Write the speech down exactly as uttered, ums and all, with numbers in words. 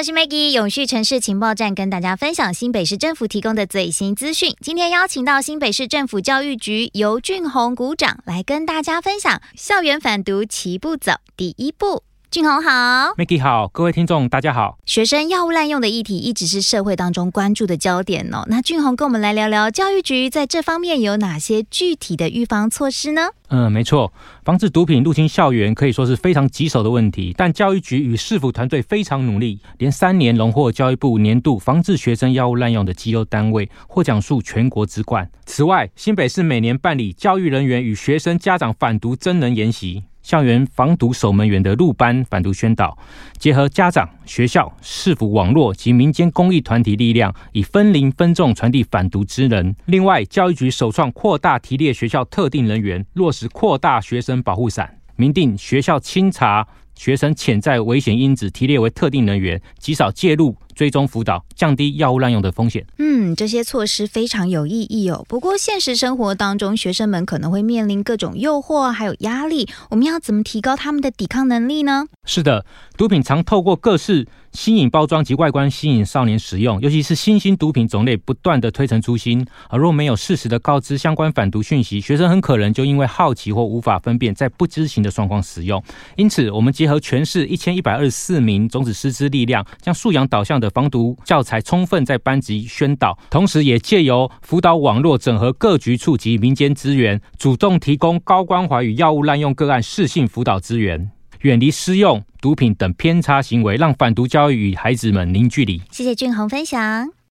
我是 Maggie， 永续城市情报站跟大家分享新北市政府提供的最新资讯。今天邀请到新北市政府教育局游俊宏股长来跟大家分享校园反毒齐步走第一步。俊宏好。 Maggie 好，各位听众大家好。 学生药物滥用的议题一直是社会当中关注的焦点哦。那俊宏跟我们来聊聊教育局在这方面有哪些具体的预防措施呢？ 嗯，没错，防治毒品入侵校园可以说是非常棘手的问题，但教育局与市府团队非常努力，连三年荣获教育部年度防治学生药物滥用的绩优单位，获奖数全国之冠。此外，新北市每年办理教育人员与学生家长反毒真人研习、校园防毒守门员的入班反毒宣导，结合家长、学校、市府网络及民间公益团体力量，以分龄分众传递反毒之能。另外，教育局首创扩大提列学校特定人员，落实扩大学生保护伞，明定学校清查学生潜在危险因子，提列为特定人员，及早介入追踪辅导，降低药物滥用的风险。 嗯，这些措施非常有意义哦。不过现实生活当中，学生们可能会面临各种诱惑还有压力，我们要怎么提高他们的抵抗能力呢？ 是的，毒品常透过各式新颖包装及外观吸引少年使用，尤其是新兴毒品种类不断的推陈出新，而若没有适时的告知相关反毒讯息，学生很可能就因为好奇或无法分辨，在不知情的状况使用。因此，我们结合全市一千一百二十四名种子师资力量，将素养导向的防毒教材充分在班级宣导，同时也借由辅导网络整合各局处及民间资源，主动提供高关怀与药物滥用个案适性辅导资源，远离施用毒品等偏差行为，让反毒教育与孩子们零距离。 谢谢俊宏分享。